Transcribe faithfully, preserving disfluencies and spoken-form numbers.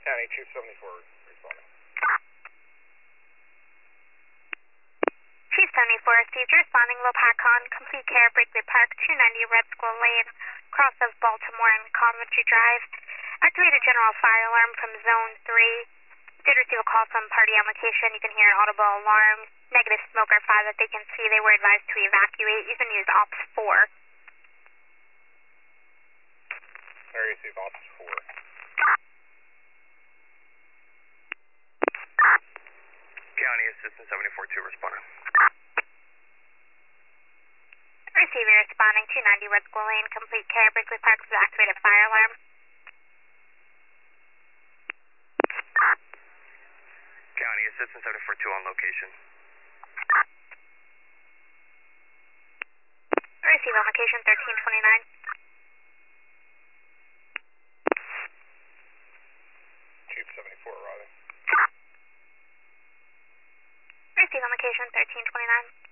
County two seventy-four responding. Chief seventy-four, Steve, responding, Lopacon, complete care, Brickley Park, two ninety Red Skull Lane, cross of Baltimore and Coventry Drive. Activated general fire alarm from zone three. Did receive a call from party on location. You can hear an audible alarm. Negative smoker five that they can see. They were advised to evacuate. You can use ops four. I receive ops four. County Assistant seventy-four two responding. Receiver responding, two ninety Red Skull Lane, complete care, Brickley Park with activated fire alarm. County Assistant seventy-four two on location. Receive on location, thirteen twenty-nine. Chief seventy-four arriving. Receive on location, thirteen twenty-nine.